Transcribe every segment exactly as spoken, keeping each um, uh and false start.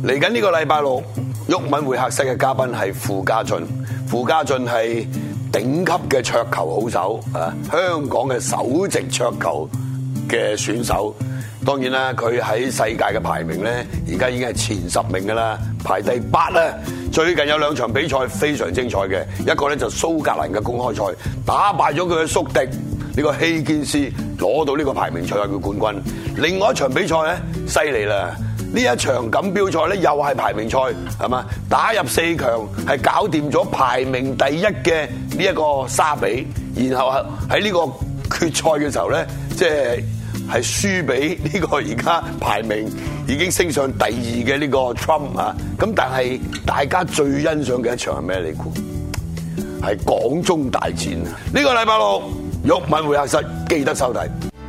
嚟緊呢個禮拜六，毓民會客室嘅嘉賓係傅家俊。傅家俊係頂級嘅桌球好手啊，香港嘅首席桌球嘅選手。當然啦，佢喺世界嘅排名咧，而家已經係前十名噶啦，排第八啦。最近有兩場比賽非常精彩嘅，一個咧就蘇格蘭嘅公開賽，打敗咗佢嘅宿敵呢個希堅斯，攞到呢個排名賽嘅冠軍。另外一場比賽咧，犀利啦！呢一場錦標賽咧，又係排名賽，係嘛？打入四強係搞掂咗排名第一嘅呢一個沙比，然後喺呢個決賽嘅時候咧，即係係輸俾呢個而家排名已經升上第二嘅呢個 Trump 啊！咁但係大家最欣賞嘅一場係咩？你估係港中大戰啊！呢個禮拜六毓民會客室記得收睇。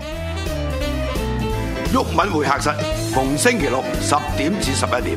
毓民會客室逢星期六十點至十一點。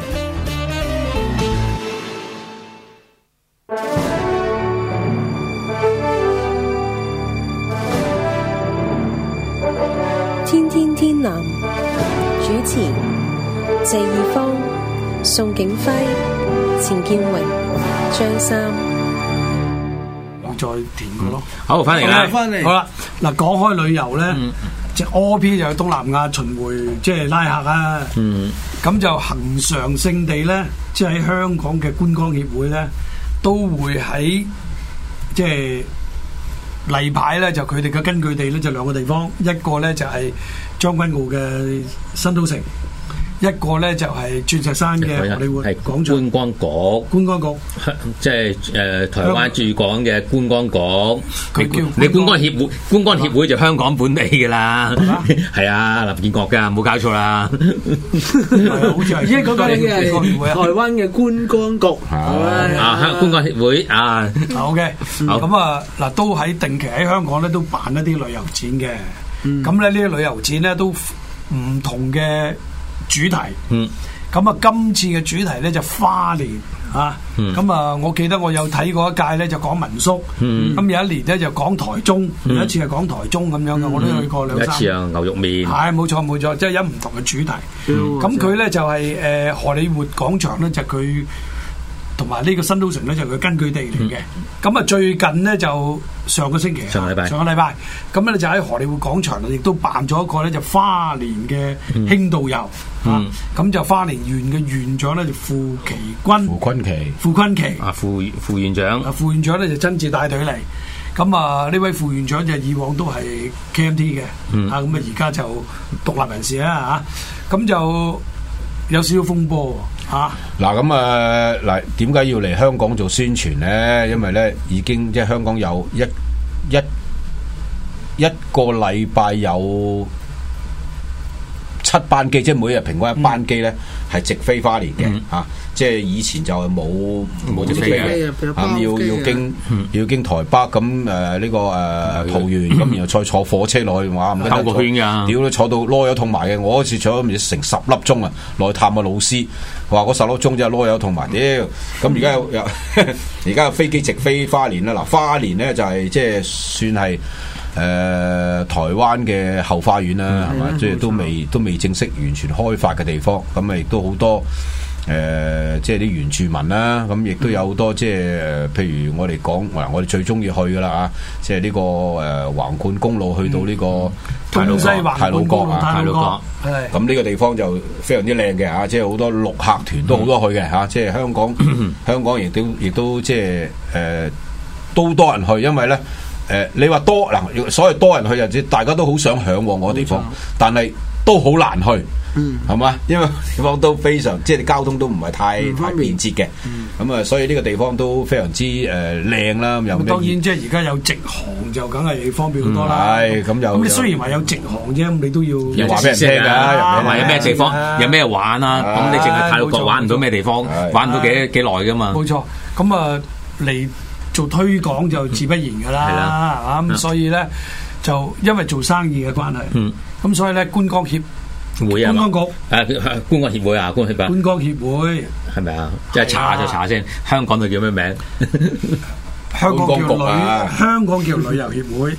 天天天藍主持謝義方、宋景輝、錢建榮、張三。 再填佢咯。 好，翻嚟啦， 翻嚟。好啦，嗱，講開旅遊咧。嗯即係 O P 就去東南亞巡迴，即係拉客啊！嗯，咁就恆常性地咧，即係喺香港嘅觀光協會咧，都會喺即係例牌咧，就佢哋嘅根據地咧就兩個地方，一個咧就係將軍澳嘅新都城。一個咧就係鑽石山嘅荷里活廣場， 觀光局， 觀光局， 即係誒台灣駐港嘅觀光局。 佢叫你觀光協會，觀光協會就香港本地嘅啦，係啊，林建國㗎，冇搞錯啦。 好似係，依家講緊嘅台灣嘅觀光局， 啊，香觀光協會啊。 OK，咁啊嗱，都喺定期喺香港咧都辦一啲旅遊展嘅。咁咧呢啲旅遊展咧都唔同嘅主題，嗯，咁啊，今次嘅主題咧就花蓮啊，咁、嗯、啊，我記得我有睇過一屆咧就講民宿，咁、嗯、有一年咧就講台中，嗯、有一次係講台中咁樣嘅，我都去過兩三。 一次啊，牛肉麵， 係冇錯冇錯，即係有唔同嘅主題。咁佢咧就係、是、誒、呃、荷里活廣場咧就佢同埋呢個新都城咧就佢根據地嚟嘅。咁啊、嗯、最近咧就上個星期， 上個禮拜， 上個禮拜，咁咧就喺荷里活廣場亦都辦咗一個咧就花蓮嘅輕度遊。嗯、啊，咁就花蓮縣嘅縣長咧就傅其君， 傅坤奇， 傅坤奇， 啊傅傅縣長， 啊傅縣長咧就親自帶隊嚟，咁啊呢位傅縣長就以往都係 K M T 嘅，嗯、啊咁啊而家就獨立人士啦嚇，咁、啊、就有少少風波嚇。 嗱咁啊嗱，點解要嚟香港做宣傳咧？因為咧已經即係香港有一一一個禮拜有七班機，即係每日平均一班機咧，係、嗯、直飛花蓮嘅嚇。即係以前就係冇冇直飛嘅，咁要要經、嗯、要經台北咁誒呢個誒、呃、桃園，咁、嗯、然後再坐火車落去，哇！唔兜個圈㗎， 屌你坐到囉柚痛埋嘅，我嗰次坐咗成十粒鐘啊，落去探個老師，話嗰十粒鐘真係囉柚痛埋，屌！咁而家有有而家有飛機直飛花蓮啦，嗱花蓮咧就係即係算係。誒、呃、台灣嘅後花園啦，係嘛、嗯？即係都未都未正式完全開發嘅地方，咁啊亦都好多誒、呃，即係啲原住民啦，咁亦都有好多即係譬如我哋講嗱，我哋最中意去噶啦啊，即係呢個誒橫貫公路去到呢個太魯閣、太魯閣啊、太魯閣，咁呢個地方就非常之靚嘅嚇，即係好多陸客團都好多去嘅嚇，即係香港香港亦都亦都即係誒都多人去，因為咧。誒、呃，你話多嗱，所謂多人去就知，大家都好想嚮往嗰個地方，但係都好難去，係嘛、嗯？因為地方都非常，即係交通都唔係太、嗯、太便捷嘅，咁啊、嗯，所以呢個地方都非常之誒靚啦。咁、呃、又當然即係而家有直航就梗係方便好多啦。係咁又咁你雖然話有直航啫，咁你都要話俾人聽㗎， 同埋有咩地方有咩玩啊？咁你淨係太魯閣玩唔到咩地方，玩唔到幾幾耐㗎嘛？ 冇錯，咁啊嚟。做推廣就自不然噶啦，係嘛咁，所以咧就因為做生意嘅關係，咁、嗯、所以咧觀光協會啊，觀光局誒觀光協會啊，觀觀光協會係咪啊？即係查就查先，香港度叫咩名？ 香港叫旅香港叫旅遊協會，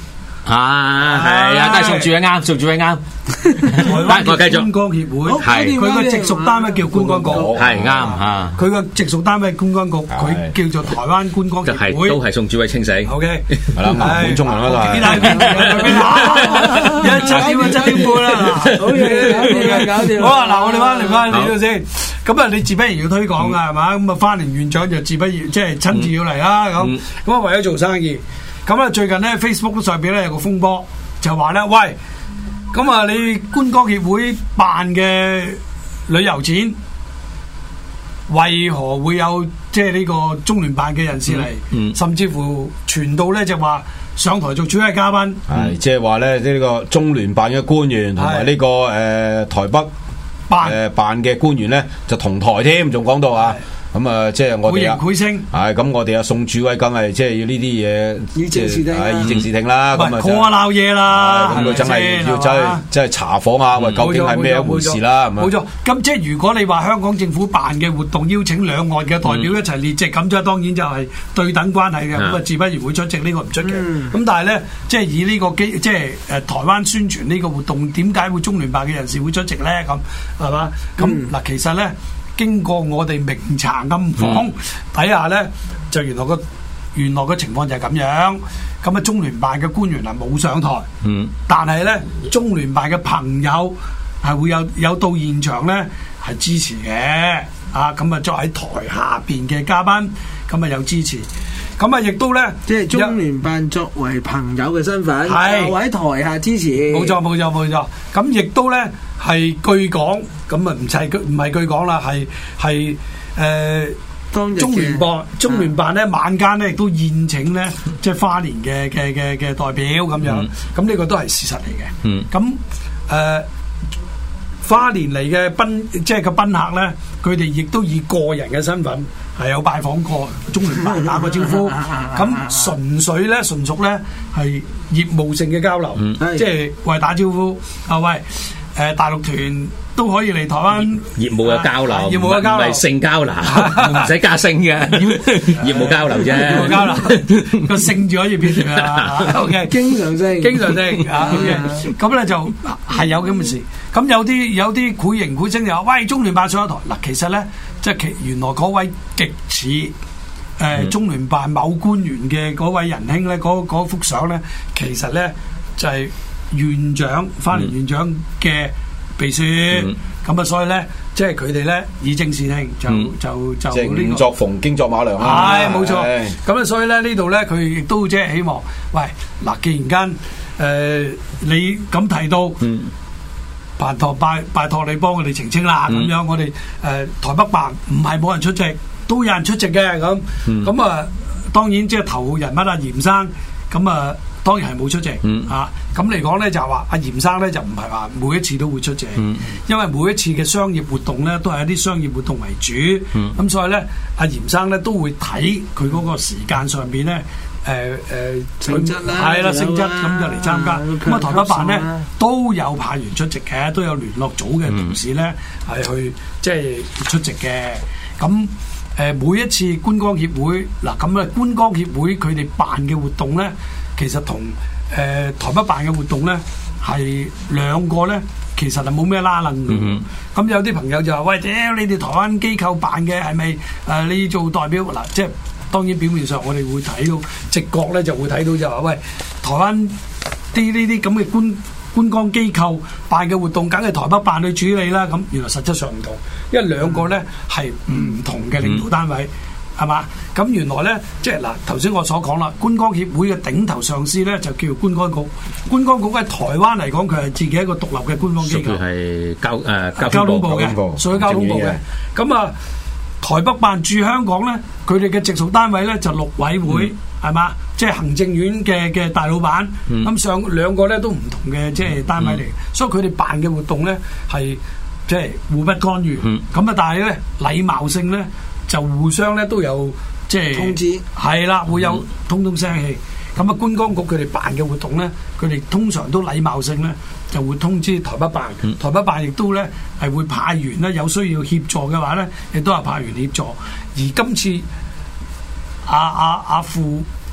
啊，係啊，都係宋主委啱，宋主委啱。 台灣嘅觀光協會係佢個直屬單位叫觀光局， 係啱啊。 佢個直屬單位觀光局，佢叫做台灣觀光協會， 都係宋主委清死。 O K， 係啦，滿中人啦都係。 一七點啊，七點半啦，好嘢，搞掂。好啊，嗱，我哋翻嚟翻嚟呢度先。咁啊，你自不然要推廣噶係嘛？咁啊，花蓮縣長就自不然即係親自要嚟啦。咁咁啊，為咗做生意。咁啊，最近咧 Facebook 上邊咧有個風波，就話咧，喂，咁啊，你觀光協會辦嘅旅遊展，為何會有即係呢個中聯辦嘅人士嚟，嗯嗯、甚至乎傳到咧就話上台做主禮嘉賓， 係即係話咧呢個中聯辦嘅官員同埋呢個誒、呃、台北辦誒辦嘅官員咧就同台添，仲講到啊。咁啊，即係我哋啊，係咁，我哋啊宋主委梗係即係要呢啲嘢， 以正視聽， 係以正視聽啦。咁啊， 講下鬧嘢啦， 咁佢真係要走去即係查訪下，喂，究竟係咩一回事啦？ 冇錯，咁即係如果你話香港政府辦嘅活動邀請兩岸嘅代表一齊列席，咁即係當然就係對等關係嘅，咁啊自不然會出席，呢個唔出奇。咁但係咧，即係以呢個機，即係誒台灣宣傳呢個活動，點解會中聯辦嘅人士會出席咧？咁係嘛？咁嗱，其實咧。經過我哋明查暗訪底下咧，就原來個原來個情況就係咁樣。咁啊，中聯辦嘅官員啊冇上台，嗯，但係咧中聯辦嘅朋友係會有有到現場咧係支持嘅。啊，咁啊作喺台下邊嘅嘉賓，咁啊有支持。咁啊亦都咧， 即係中聯辦作為朋友嘅身份，係喺台下支持。 冇錯冇錯冇錯。咁亦都咧。係據講，咁啊唔係據唔係據講啦，係係誒中聯辦中聯辦咧晚間咧亦都宴請咧，即係花蓮嘅嘅嘅嘅代表咁樣，咁呢、嗯、個都係事實嚟嘅。咁誒、嗯呃、花蓮嚟嘅賓，即係個賓客咧，佢哋亦都以個人嘅身份係有拜訪過中聯辦打過招呼，咁純粹咧純屬咧係業務性嘅交流，嗯、即係為打招呼啊喂。誒、呃，大陸團都可以嚟台灣業務嘅交流， 業務嘅交流，唔係性交流，唔使加性嘅業務交流啫。 業務交流個性字可以變成啊 ，OK， 經常性， 經常性啊 ，OK， 咁咧就係有咁嘅事。咁有啲有啲繪形繪聲就話，喂，中聯辦上咗台嗱，其實咧即係其原來嗰位極似誒、呃嗯、中聯辦某官員嘅嗰位仁兄咧，嗰嗰幅相咧，其實咧就係、是。院長花蓮院長嘅秘書，咁啊、嗯，所以咧，即係佢哋咧以正視聽，就、嗯、就就呢、這個作逢經作馬良啊，係冇錯。咁啊，所以咧呢度咧，佢亦都即係希望，喂嗱，既然間誒、呃、你咁提到，嗯、拜託拜拜託你幫我哋澄清啦，咁、嗯、樣我哋誒、呃、台北辦唔係冇人出席，都有人出席嘅，咁咁啊，當然即係頭號人物啊嚴生，咁啊。當然係冇出席，嗯、啊咁嚟講咧就係話阿嚴生咧就唔係話每一次都會出席，嗯、因為每一次嘅商業活動咧都係一啲商業活動為主，咁、嗯、所以咧阿嚴生咧都會睇佢嗰個時間上邊咧誒誒性質啦，係啦性質咁就嚟參加。咁啊台北辦咧都有派員出席嘅，都有聯絡組嘅同事咧係、嗯、去即係出席嘅。咁誒、呃、每一次觀光協會嗱咁啊觀光協會佢哋辦嘅活動咧。其實同誒、呃、台北辦嘅活動咧係兩個咧，其實係冇咩拉楞嘅。咁、嗯嗯、有啲朋友就話：喂，屌你哋台灣機構辦嘅係咪誒你做代表？嗱，即係當然表面上我哋會睇到直覺咧，就會睇到就話：喂，台灣啲呢啲咁嘅觀觀光機構辦嘅活動，梗係台北辦去處理啦。咁原來實質上唔同，因為兩個咧係唔同嘅領導單位。嗯係嘛？咁原來咧，即係嗱，頭先我所講啦，觀光協會嘅頂頭上司咧就叫觀光局。觀光局喺台灣嚟講，佢係自己一個獨立嘅觀光機構，屬於係交誒交通部嘅，屬於交通部嘅。咁啊，台北辦駐香港咧，佢哋嘅直屬單位咧就陸委會，係嘛、嗯？即係行政院嘅嘅大老闆。咁、嗯、上兩個咧都唔同嘅即係單位嚟，嗯、所以佢哋辦嘅活動咧係即係互不干預。咁啊、嗯，但係咧禮貌性咧。就互相咧都有即係通知，係啦，會有通通聲氣。咁啊、嗯，觀光局佢哋辦嘅活動咧，佢哋通常都禮貌性咧就會通知台北辦。嗯、台北辦亦都咧係會派員咧，有需要協助嘅話咧，亦都係派員協助。而今次阿阿阿副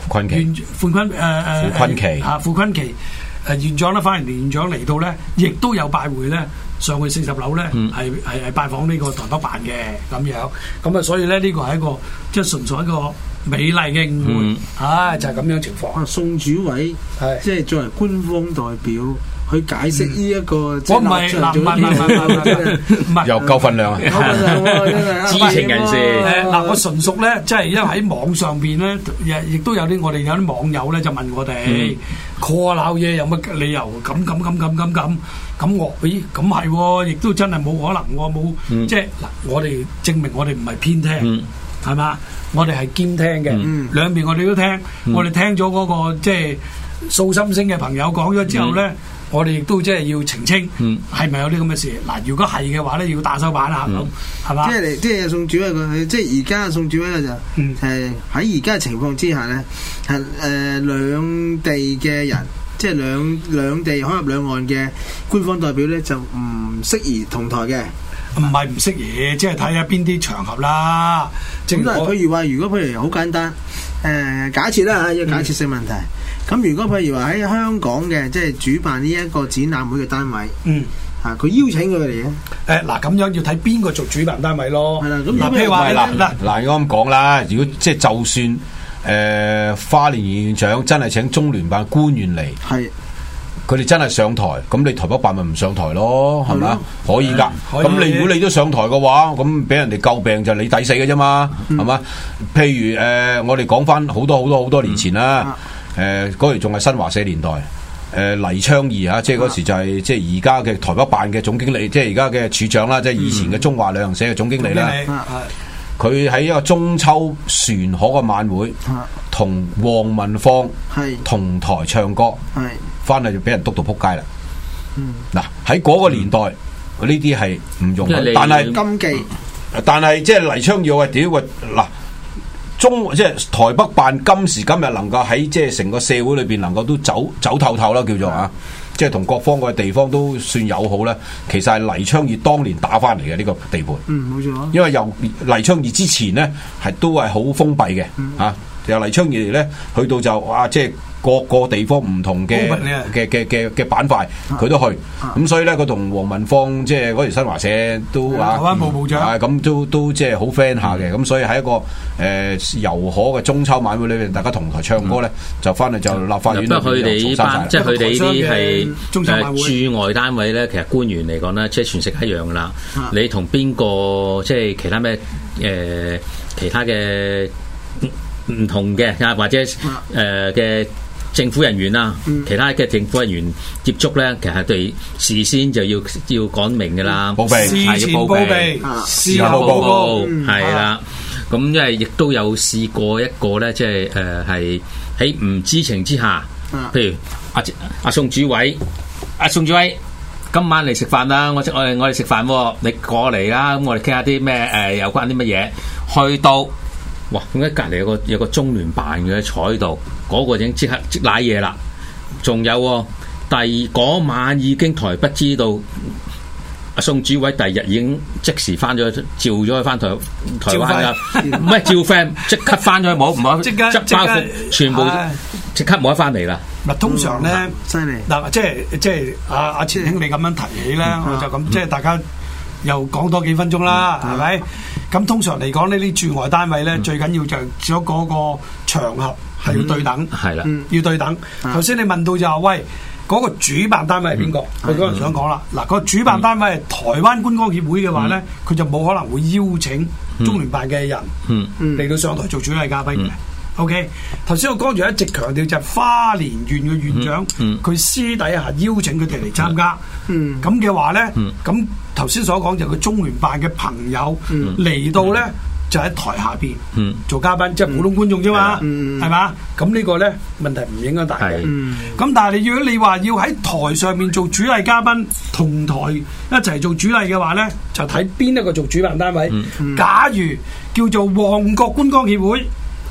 坤奇袁傅坤誒誒傅坤奇啊傅坤奇誒院長咧，反而連院長嚟到咧，亦都有拜會咧。上去四十樓咧，係係係拜訪呢個台北辦嘅咁樣，咁啊，所以咧呢個係一個即係純粹一個美麗嘅誤會， 嗯、 啊就係、是、咁樣情況。 啊，宋主委係即係作為官方代表去解釋呢一個， 我唔係嗱唔係唔係唔係， 又夠份量啊！ 知情人士誒嗱，我純屬咧，即係因為喺網上邊咧，亦亦都有啲我哋有啲網友咧就問我哋 call 鬧嘢有乜理由咁咁咁咁咁咁。咁我咦咁係喎，亦都真係冇可能喎，冇、嗯、即係嗱，我哋證明我哋唔係偏聽，係嘛、嗯？我哋係兼聽嘅，嗯、兩邊我哋都聽，嗯、我哋聽咗嗰、嗰個即係訴心聲嘅朋友講咗之後咧，嗯、我哋亦都即係要澄清，係咪、嗯、有啲咁嘅事？嗱，如果係嘅話咧，要打手板啊，咁係嘛？即係即係宋主委佢，即係而家宋主委咧就係喺而家嘅情況之下咧，係誒、呃、兩地嘅人。即係兩兩地海峽兩岸嘅官方代表咧，就唔適宜同台嘅。 唔係唔適宜，即係睇下邊啲場合啦。 咁但係譬如話，如果譬如好簡單，誒、呃、假設啦嚇，一個假設性問題。咁、嗯、如果譬如話喺香港嘅，即係主辦呢一個展覽會嘅單位，嗯，嚇佢邀請佢哋咧。誒嗱，咁樣要睇邊個做主辦單位咯。係啦，咁嗱譬如話嗱嗱嗱，我咁講啦，如果即係就算。誒、呃，花蓮縣長真係請中聯辦官員嚟，係佢哋真係上台，咁你台北辦咪唔上台咯，係咪啊？可以噶，咁你如果你都上台嘅話，咁俾人哋詬病就係你抵死嘅啫嘛，係嘛、嗯？譬如誒、呃，我哋講翻好多好多好多年前啦，誒嗰時仲係新華社年代，誒、呃、黎昌義啊，即係嗰時就係、是、即係而家嘅台北辦嘅總經理，即係而家嘅處長啦，即係以前嘅中華旅行社嘅總經理啦。佢喺一個中秋船河嘅晚會，同黃文芳同台唱歌，翻嚟就俾人督到撲街啦。嗱，喺嗰個年代，呢啲係唔容許，但係禁忌， 但係即係黎昌耀啊！屌喂，嗱，中即係台北辦今時今日能夠喺即係成個社會裏邊能夠都走走透透啦，叫做啊。即係同各方嘅地方都算友好咧，其實係黎昌義當年打翻嚟嘅呢個地盤。 嗯，冇錯。 因為由黎昌義之前咧，係都係好封閉嘅，嚇、嗯啊。由黎昌義咧，去到就啊，即係各個地方唔同嘅嘅嘅嘅嘅板塊，佢都去。咁、啊嗯、所以咧，佢同黃文芳即係嗰時新華社都啊， 台灣部部長， 咁、啊、都都即係好 friend 下嘅。咁、嗯、所以喺一個誒柔和嘅中秋晚會裏邊，大家同台唱歌咧，嗯、就翻嚟就立法院。 不過佢哋呢班，即係佢哋呢啲係誒駐外單位咧，其實官員嚟講咧，即係全食一樣噶啦。啊、你同邊個即係其他咩誒、呃、其他嘅唔同嘅啊，或者誒嘅。呃政府人員啦，其他嘅政府人員接觸咧，其實對事先就要要講明㗎啦， 報備係要報備，事後報告係啦。咁因為亦都有試過一個咧，即係誒係喺唔知情之下，譬如阿阿宋主委，阿宋主委今晚嚟食飯啦，我我哋我哋食飯，你過嚟啦，咁我哋傾下啲咩誒有關啲乜嘢，去到。哇！點解隔離有個有個中聯辦嘅坐喺度，嗰、那個已經即刻即瀨嘢啦。仲有、哦、第嗰晚已經台北知道，阿宋主委第二日已經即時翻咗，召咗佢翻台台灣噶，唔係照 friend 即刻翻咗去冇唔好，即刻執包袱全部即刻冇得翻嚟啦。 嗱，通常咧， 犀利嗱，即係即係阿阿千兄你咁樣提起咧，我就咁即係大家又講多幾分鐘啦，係咪？咁通常嚟講呢啲駐外單位咧，嗯、最緊要就係咗嗰個場合係要對等，係啦、嗯，要對等。頭先、嗯、你問到就話，喂，嗰、那個主辦單位係邊個？我嗰陣想講啦，嗱、嗯，個主辦單位係台灣觀光協會嘅話咧，佢、嗯、就冇可能會邀請中聯辦嘅人嚟到上台做主禮嘉賓嘅。嗯、OK，頭先我剛才一直強調就係花蓮縣嘅縣長，佢、嗯嗯、私底下邀請佢哋嚟參加，咁嘅、嗯、話咧，咁、嗯。頭先所講就係佢中聯辦嘅朋友嚟、嗯、到咧，嗯、就喺台下邊、嗯、做嘉賓，即係普通觀眾啫嘛，係嘛？咁呢個咧問題唔應該大嘅。咁、嗯、但係你如果你話要喺台上面做主禮嘉賓，同台一齊做主禮嘅話咧，就睇邊一個做主辦單位。嗯嗯、假如叫做旺角觀光協會啊，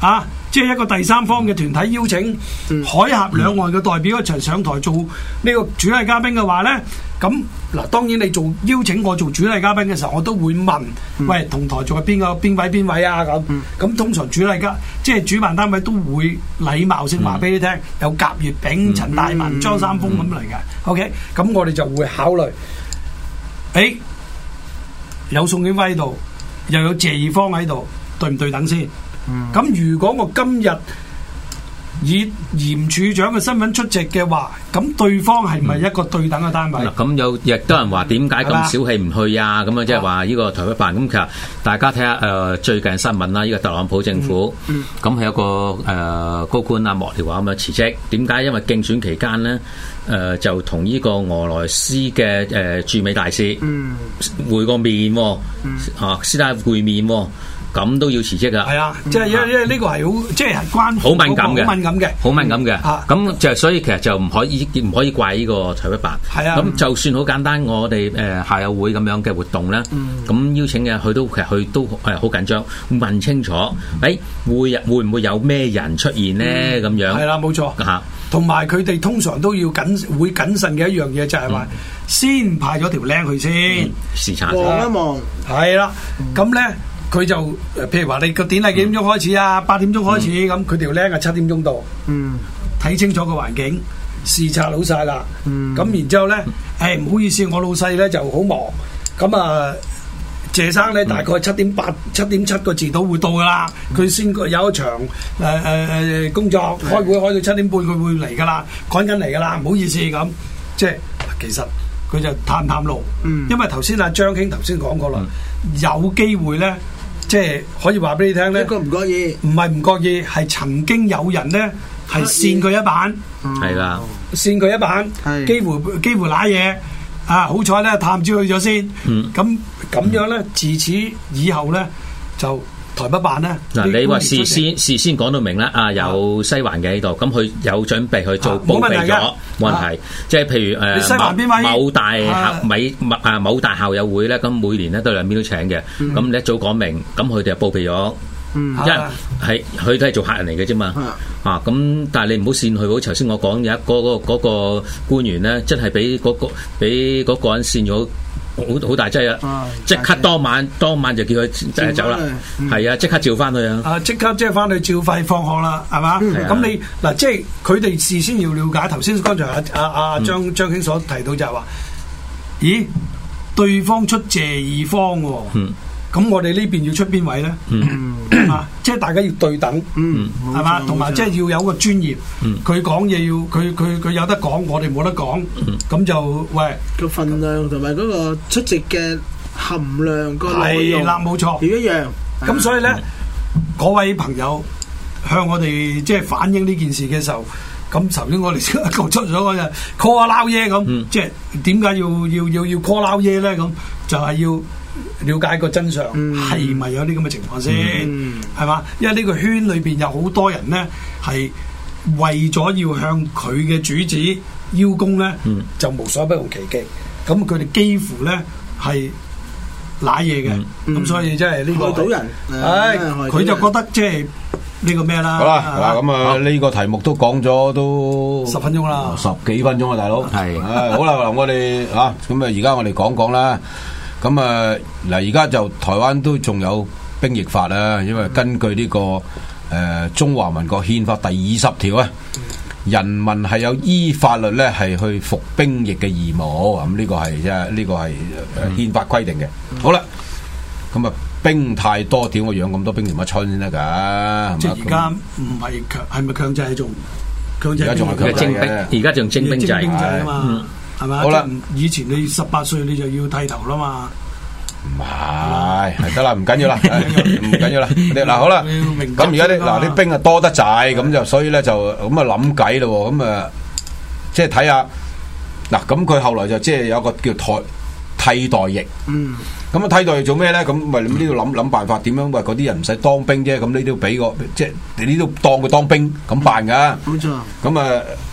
即係一個第三方嘅團體邀請海峽兩岸嘅代表一齊上台做呢個主禮嘉賓嘅話咧，咁嗱當然你做邀請我做主禮嘉賓嘅時候，我都會問，嗯、喂同台做係邊個邊位邊位啊咁，咁、嗯、通常主禮嘉即係主辦單位都會禮貌性話俾你聽，嗯、有甲乙丙陳大文張三豐咁嚟嘅 ，OK， 咁我哋就會考慮，誒、欸、有宋景輝喺度，又有謝義方喺度，對唔對等先？咁、嗯、如果我今日以嚴處長嘅身份出席嘅話，咁對方係咪一個對等嘅單位？ 嗱、嗯，咁有亦都有人話點解咁小氣唔去啊？咁啊，即係話呢個台北辦。咁其實大家睇下誒最近新聞啦，呢、這個特朗普政府咁係、嗯嗯、有個誒、呃、高官啊幕僚話咁樣辭職。點解？因為競選期間咧，誒、呃、就同呢個俄羅斯嘅誒、呃、駐美大使、嗯、會個面、哦，嗯、啊私底下會面、哦。咁都要辭職噶， 係啊，即係因為因為呢個係好，即係關好敏感嘅， 好敏感嘅， 好敏感嘅。咁就所以其實就唔可以唔可以怪呢個台北辦。係啊，咁就算好簡單，我哋誒校友會咁樣嘅活動咧，咁邀請嘅佢都其實佢都誒好緊張，問清楚，誒會會唔會有咩人出現咧？咁樣係啦，冇錯嚇。同埋佢哋通常都要謹會謹慎嘅一樣嘢，就係話先派咗條靚去先視察望一望，係啦，咁咧。佢就譬如話你個典禮幾點鐘開始啊？八點鐘開始咁，佢條靚係七點鐘到。嗯，睇清楚個環境，視察好晒啦。嗯，咁然之後咧，誒唔好意思，我老細咧就好忙。咁啊，謝生咧大概七點八、七點七個字到會到噶啦。佢先有一場誒誒誒工作開會，開到七點半，佢會嚟噶啦，趕緊嚟噶啦。唔好意思咁，即係其實佢就探探路。嗯，因為頭先阿張兄頭先講過啦，有機會咧。即係可以話俾你聽咧，唔覺意，唔係唔覺意，係曾經有人咧係跣佢一板，係啦，跣佢一板，幾乎幾乎揦嘢啊！好彩咧，探知去咗先，咁咁樣咧，自此以後咧就台北辦咧。嗱，你話事先事先講到明啦，啊有西環嘅喺度，咁佢有準備去做報備咗，冇問題。即係譬如誒，西環邊位某大校美啊某大校友會咧，咁每年咧都兩邊都請嘅，咁你一早講明，咁佢哋就報備咗，因為係佢都係做客人嚟嘅啫嘛，啊咁，但係你唔好跣佢，好似頭先我講有一個嗰個嗰個官員咧，真係俾嗰個俾嗰個人跣咗。好好大劑啊！即刻當晚當晚就叫佢走啦，係啊！即刻照翻去啊！啊！即刻即係翻去照肺放學啦，係嘛？咁你嗱，即係佢哋事先要了解。頭先剛才阿阿阿張張兄所提到就係話，咦？對方出謝義方喎，咁我哋呢邊要出邊位咧？啊！即係大家要對等，係嘛？同埋即係要有個專業，佢講嘢要佢佢佢有得講，我哋冇得講，咁就喂個份量同埋嗰個出席嘅含量個內容係啦，冇錯，要一樣。咁所以咧，嗰位朋友向我哋即係反映呢件事嘅時候，咁頭先我哋講出咗嗰日 call 阿撈耶咁，即係點解要要要要 call 撈耶咧？咁就係要。了解個真相係咪、嗯、有啲咁嘅情況先，係嘛、嗯？因為呢個圈裏邊有好多人咧，係為咗要向佢嘅主子邀功咧，嗯、就無所不用其極。咁佢哋幾乎咧係揦嘢嘅，咁、嗯、所以即係呢個害到人。唉，佢就覺得即係呢個咩啦？好啦，嗱咁啊，呢個題目都講咗都十分鐘啦，十幾分鐘啊，大佬。係，唉，好啦，嗱，我哋啊，咁啊，而家我哋講講啦。咁啊，嗱，而家就台灣都仲有兵役法啊，因為根據呢、這個誒、呃、中華民國憲法第二十條啊，人民係有依法律咧係去服兵役嘅義務，咁、嗯、呢、這個係即係呢個係憲法規定嘅。嗯、好啦，咁啊兵太多，點我養咁多兵點乜春先得噶？即係而家唔係強，係咪強制係仲強制？而家仲係強制嘅，而家仲徵兵制啊嘛。係嘛？好啦，以前你十八歲你就要剃頭啦嘛。唔係，係得啦，唔緊要啦，唔緊要啦。嗱，好啦，咁而家啲嗱啲兵啊多得滯，咁就所以咧就咁啊諗計咯。咁啊，即係睇下嗱，咁佢後來就即係有個叫替替代役。嗯。咁啊替代役做咩咧？咁咪呢度諗諗辦法，點樣喂嗰啲人唔使當兵啫？咁呢都俾個即係你呢都當佢當兵咁辦噶。冇錯。咁啊。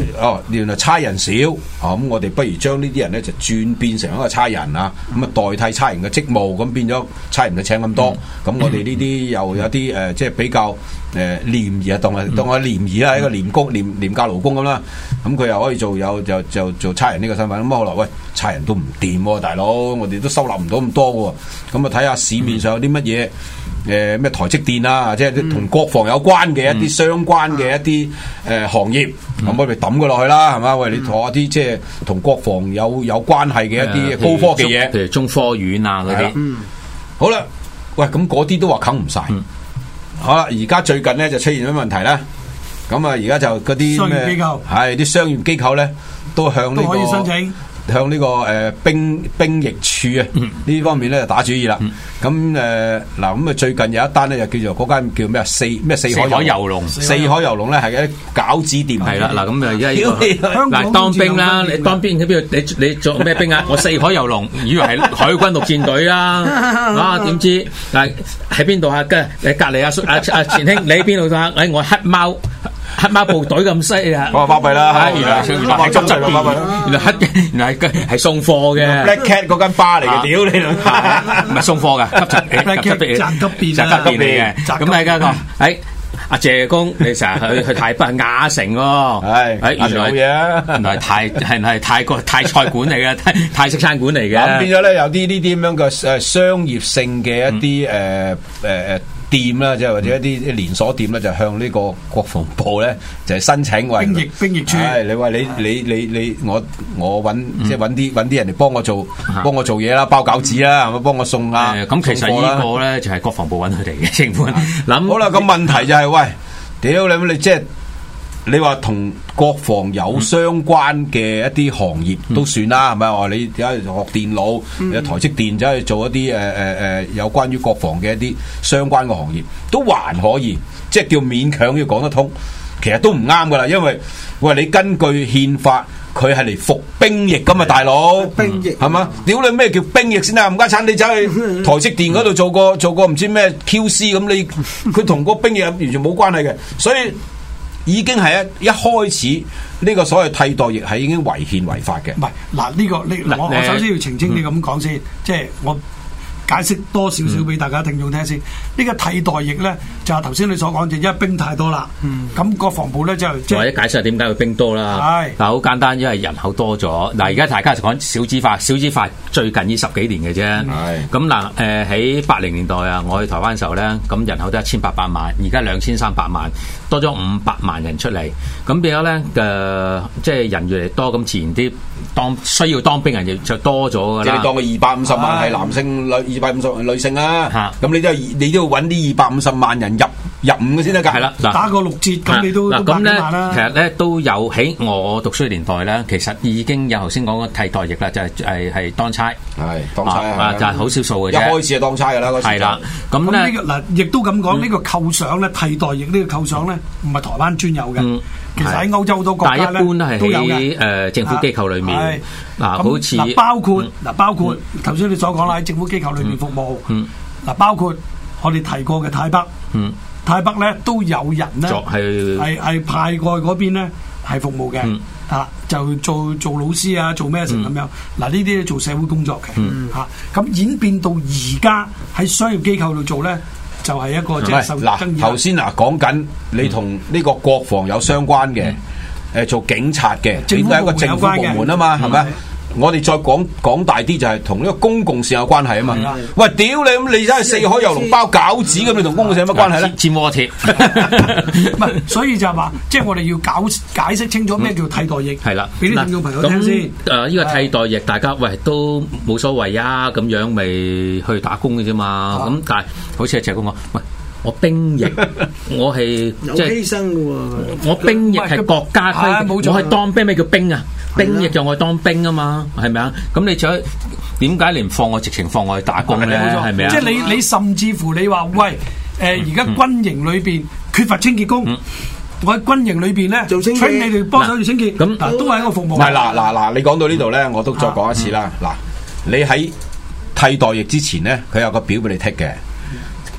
哦，原來差人少，啊咁我哋不如將呢啲人咧就轉變成一個差人啊，咁啊代替差人嘅職務，咁變咗差人就請咁多，咁、嗯、我哋呢啲又有啲誒、呃、即係比較誒廉宜啊，當係當係廉宜啦，一個廉工廉廉價勞工咁啦，咁佢又可以做有就就做差人呢個身份，咁後來喂差人都唔掂喎，大佬，我哋都收納唔到咁多喎，咁啊睇下市面上有啲乜嘢。誒咩、呃、台積電啊，即係同國防有關嘅一啲相關嘅一啲誒、呃、行業，咁、嗯、我哋抌佢落去啦，係嘛？喂，你同一啲即係同國防有有關係嘅一啲高科技嘢， 譬如中科院啊嗰啲。 嗯，好啦，喂，咁嗰啲都話啃唔晒。嗯、好啦，而家最近咧就出現咗問題啦。咁啊，而家就嗰啲商業機構係啲商業機構咧都向呢、這個都可以申請。 向呢、這個誒、呃、兵兵役處啊呢、嗯、方面咧就打主意啦。咁誒嗱咁啊最近有一單咧就叫做嗰間叫咩啊四咩四海遊龍四海遊龍咧係一啲餃子店係啦嗱咁啊而家嗱當兵啦你當兵喺邊度你你做咩兵啊我四海遊龍以為係海軍陸戰隊啦啊點知嗱喺邊度啊跟誒隔離阿叔阿阿錢兄你喺邊度啊誒我黑貓。黑貓部隊咁犀利啊！ 我巴閉啦， 原來原來係執邊，原來黑原來係係送貨嘅。 Black Cat 嗰間巴嚟嘅，屌你老！ 唔係送貨㗎，急執急執宅急便宅急便嚟嘅。咁係家個喺阿謝公，你成日去去太北亞城喎。係係原來原來泰係係泰國泰菜館嚟嘅，泰泰式餐館嚟嘅。 咁變咗咧，有啲呢啲咁樣嘅誒商業性嘅一啲誒誒誒。店啦，即係或者一啲連鎖店咧，就向呢個國防部咧，就係申請為兵役兵役處。 係你話你你你你我我揾即係揾啲揾啲人嚟幫我做幫我做嘢啦，包餃子啦，係咪幫我送啊？ 咁其實呢個咧就係國防部揾佢哋嘅政府諗。 好啦，咁問題就係喂，屌你你即係你話同國防有相關嘅一啲行業都算啦，係咪？話你而家學電腦，有台積電走去做一啲誒誒誒有關於國防嘅一啲相關嘅行業，都還可以，即係叫勉強要講得通。其實都唔啱噶啦，因為喂你根據憲法，佢係嚟服兵役噶嘛，大佬。兵役係嘛？屌你咩叫兵役先啊？唔該產你走去台積電嗰度做過做過唔知咩 Q C 咁，你佢同個兵役完全冇關係嘅，所以。已經係一一開始呢個所謂替代役係已經違憲違法嘅。 唔係嗱呢個呢我我首先要澄清你咁講先，嗯、即係我解釋多少少俾大家聽眾聽先。呢、嗯、個替代役咧就係頭先你所講，就因為兵太多啦。咁、嗯、國防部咧就即係或者解釋下點解會兵多啦。係嗱好簡單，因為人口多咗。嗱而家大家就講少子化，少子化最近呢十幾年嘅啫。係咁嗱誒喺八零年代啊，我去台灣嘅時候咧，咁人口都一千八百萬，而家兩千三百萬。多咗五百萬人出嚟，咁變咗咧嘅，即係人越嚟越多，咁自然啲當需要當兵人就就多咗噶啦。 即係你當個二百五十萬係男性女，二百五十女性啊，咁你都係你都要揾啲二百五十萬人入入伍嘅先得㗎。係啦， 打個六折咁你都嗱咁咧， 其實咧都有喺我讀書年代咧，其實已經有頭先講個替代役啦，就係係係當差， 係當差啊， 就係好少數嘅啫。 一開始係當差㗎啦，嗰時。係啦， 咁咧嗱，亦都咁講呢個構想咧，替代役呢個構想咧。唔係台灣專有嘅，嗯、其實喺歐洲好多國家咧都有嘅。但係一般都係喺誒政府機構裏面，嗱、啊、好似嗱包括嗱、嗯、包括頭先你所講啦，喺政府機構裏面服務，嗱、嗯嗯、包括我哋提過嘅泰北，嗯、泰北咧都有人咧係係派過去嗰邊咧係服務嘅，嗯、啊就做做老師啊，做咩成咁樣。嗱呢啲做社會工作嘅，嚇咁、嗯啊、演變到而家喺商業機構度做咧。就係一個即係受爭議。 頭先嗱講緊你同呢個國防有相關嘅，誒、嗯、做警察嘅，你都係一個政府部門啊嘛，係咪？我哋再講講大啲就係同呢個公共事有關係啊嘛。喂，屌你咁，你真係四海遊龍包餃子咁，你同公共事有乜關係咧？ 切摩鐵， 唔係，所以就係話，即係我哋要搞解釋清楚咩叫替代役。係啦，俾啲聽眾朋友聽先。 誒，呢個替代役，大家喂都冇所謂啊，咁樣咪去打工嘅啫嘛。咁但係好似阿謝公講，喂。我兵役，我係即係犧牲嘅喎。 我兵役係國家規定，我係當兵，咩叫兵啊？兵役就我係當兵啊嘛，係咪啊？咁你仲點解你唔放我直情放我去打工咧？係咪啊？ 即係你你甚至乎你話喂，誒而家軍營裏邊缺乏清潔工，我喺軍營裏邊咧做清潔，你哋幫手做清潔，咁都係一個服務。 唔係嗱嗱嗱，你講到呢度咧，我都再講一次啦。嗱，你喺替代役之前咧，佢有個表俾你剔嘅。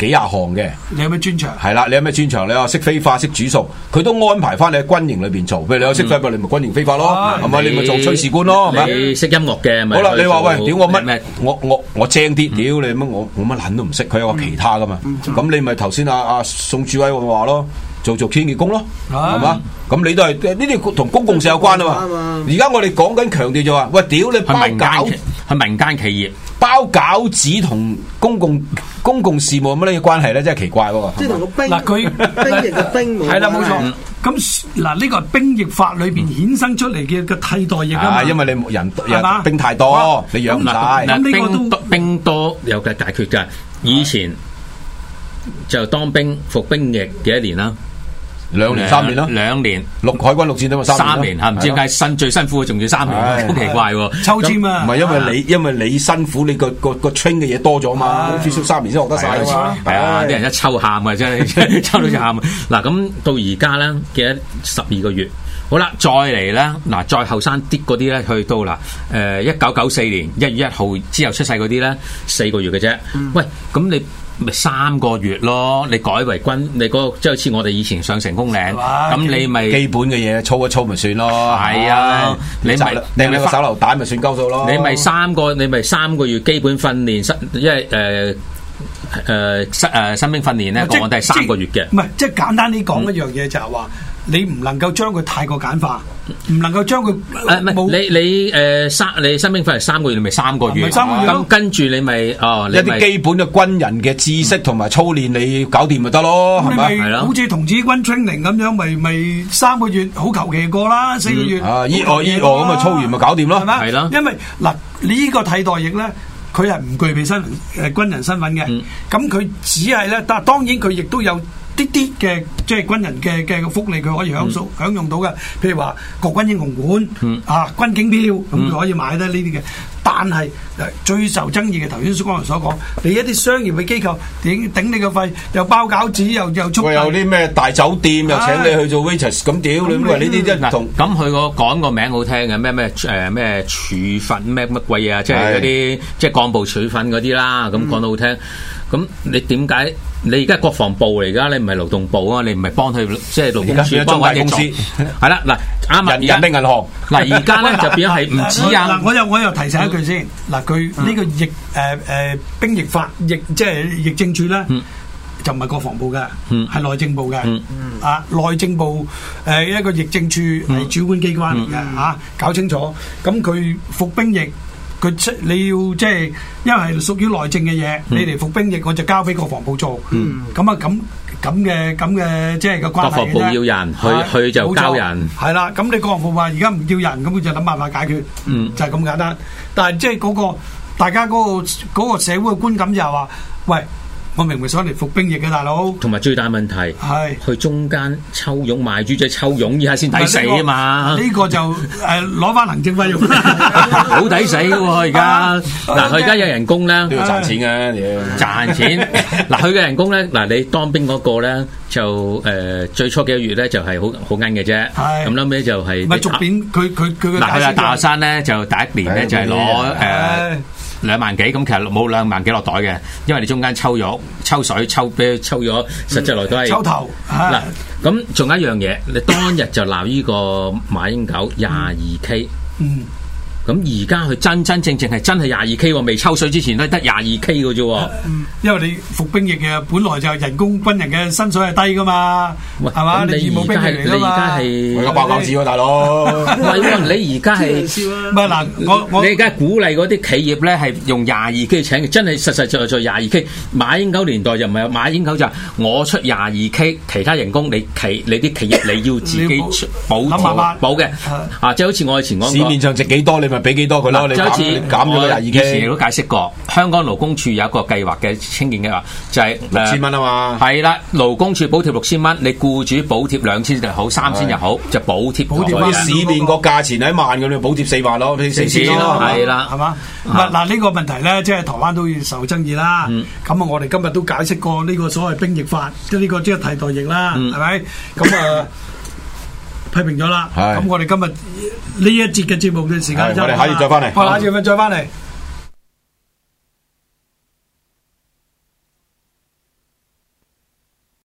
幾廿項嘅。 你有咩專長？ 係啦，你有咩專長？你話識飛法、識煮熟，佢都安排翻你喺軍營裏邊做。譬如你有識飛法，你咪軍營飛法咯，係咪？你咪做炊事官咯，係咪？ 你識音樂嘅， 好啦，你話喂，屌我乜？我我我精啲，屌你乜？我我乜撚都唔識，佢有個其他噶嘛。咁你咪頭先阿阿宋志偉話咯。做做清潔工咯，係嘛？咁你都係呢啲同公共事有關啊嘛。而家我哋講緊強調就話，喂，屌你包餃， 係民間企業包餃子同公共公共事務有乜嘢關係咧？真係奇怪喎。 即係同個兵嗱佢兵役嘅兵冇。 係啦，冇錯。咁嗱呢個係兵役法裏邊衍生出嚟嘅嘅替代役啊嘛。 因為你人人兵太多，你養唔晒。 咁呢個都兵多有嘅解決㗎。以前就當兵服兵役幾多年啦？ 兩年三年咯， 兩年陸海軍陸戰都嘛三年嚇，唔知點解辛最辛苦嘅仲要三年，好奇怪喎！ 抽籤啊， 唔係因為你因為你辛苦，你個個個 train 嘅嘢多咗嘛，必須三年先學得晒啊嘛， 係啊！啲人一抽喊啊，真係抽到就喊。嗱咁到而家咧嘅十二個月，好啦，再嚟咧嗱，再後生啲嗰啲咧去到啦，誒一九九四年一月一號之後出世嗰啲咧四個月嘅啫。喂，咁你？咪三個月咯，你改為軍，你嗰個即係好似我哋以前上成功嶺，咁你咪基本嘅嘢操一操咪算咯。 係啊，你咪你咪個手榴彈咪算鳩數咯。 你咪三個，你咪三個月基本訓練，因為誒誒新誒新兵訓練咧，我哋係三個月嘅。 唔係，即係簡單啲講一樣嘢就係話。你唔能夠將佢太過簡化，唔能夠將佢誒唔係你你誒三你新兵訓係三個月，你咪三個月，咁跟住你咪哦一啲基本嘅軍人嘅知識同埋操練，你搞掂咪得咯，係咪？ 係咯，好似童子軍 training 咁樣，咪咪三個月好求其過啦，四個月啊依我依我咁啊操完咪搞掂咯， 係啦，因為嗱呢個替代役咧，佢係唔具備身誒軍人身份嘅，咁佢只係咧，但係當然佢亦都有。啲啲嘅即係軍人嘅嘅福利，佢可以享受、嗯、享用到嘅，譬如話國軍英雄館、嗯、啊軍警票，咁佢可以買得呢啲嘅。但係最受爭議嘅，頭先剛才所講，你一啲商業嘅機構頂頂你個肺，又包餃子，又又速遞， 有啲咩大酒店又請你去做 waitress，咁屌你咁話呢啲真同咁佢個講個名好聽嘅咩咩誒咩處分咩乜鬼嘢啊，即係嗰啲即係幹部處分嗰啲啦，咁講得好聽。咁、嗯、你點解？你而家國防部嚟噶，你唔係勞動部啊，你唔係幫佢即係勞工處幫揾嘢做，係啦嗱，啱啊， 人民銀行嗱，而家咧就變咗係唔止啊！ 嗱，我又我又提醒一句先，嗱，佢呢個役誒誒兵役法役即係役政處咧，就唔係國防部嘅，係內政部嘅，啊內政部誒一個役政處係主管機關嚟嘅嚇，搞清楚。咁佢服兵役。佢出你要即係，因為係屬於內政嘅嘢，你嚟服兵役，我就交俾國防部做。咁啊咁咁嘅咁嘅即係個關係咧。國防部要人，去去就交人。 係啦，咁你國防部話而家唔要人，咁佢就諗辦法解決。嗯，就係咁簡單。但係即係嗰個大家嗰個嗰個社會嘅觀感就係話，喂。我明明想嚟服兵役嘅大佬， 同埋最大問題係去中間抽傭賣豬仔抽傭，依下先抵死啊嘛！ 呢個就誒攞翻行政費用， 好抵死嘅喎而家。嗱，佢而家有人工咧， 都要賺錢嘅， 賺錢。嗱，佢嘅人工咧，嗱你當兵嗰個咧就誒最初幾個月咧就係好好奀嘅啫，咁後尾就係唔係逐年佢佢佢嘅嗱佢啊大學生咧就第一年咧就係攞誒。兩萬幾咁，其實冇兩萬幾落袋嘅，因為你中間抽咗、抽水、抽啤、抽咗，實際來都係抽頭。 嗱，咁仲有一樣嘢，你當日就鬧呢個馬英九廿二 K。嗯。咁而家佢真真正正係真係廿二 K 喎，未抽水之前都係得廿二 K 嘅啫。 嗯，因為你服兵役嘅，本來就人工軍人嘅薪水係低噶嘛，係嘛？你義務兵役嚟噶嘛？ 你而家係為咗包餃子喎，大佬。 唔係喎，你而家係唔係嗱？我我你而家鼓勵嗰啲企業咧係用廿二 K 請嘅，真係實實在在廿二 K。馬英九年代就唔係，馬英九就我出廿二 K，其他人工你企你啲企業你要自己補貼補嘅。啊，即係好似我以前講過， 市面上值幾多你咪俾幾多佢咯，你就好似減咗廿二 K。 以前都解釋過，香港勞工處有一個計劃嘅清潔計劃，就係六千蚊啊嘛。 係啦，勞工處補貼六千蚊，你僱主補貼兩千就好，三千又好，就補貼。 補貼市面個價錢係一萬咁，你補貼四萬咯，四千咯， 係啦， 係嘛？嗱嗱呢個問題咧，即係台灣都要受爭議啦。咁啊，我哋今日都解釋過呢個所謂兵役法，即係呢個即係替代役啦，係咪？咁啊。批評咗啦，咁我哋今日呢一節嘅節目嘅時間就， 我哋下次再翻嚟， 下次再翻嚟。